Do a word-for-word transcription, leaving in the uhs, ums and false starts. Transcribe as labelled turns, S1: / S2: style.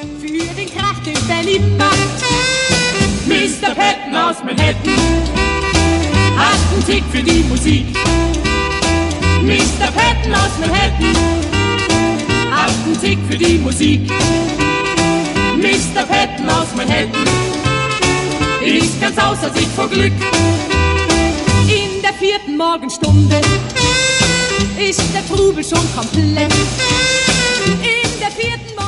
S1: für den Krach, den Benny macht. Mister Patton aus Manhattan hat einen Tick für die Musik. Mister Patton aus Manhattan hat einen Tick für die Musik. Mister Patton aus Manhattan ist ganz außer sich vor Glück. In der vierten Morgenstunde ist der Trubel schon komplett. In der vierten Morgenstunde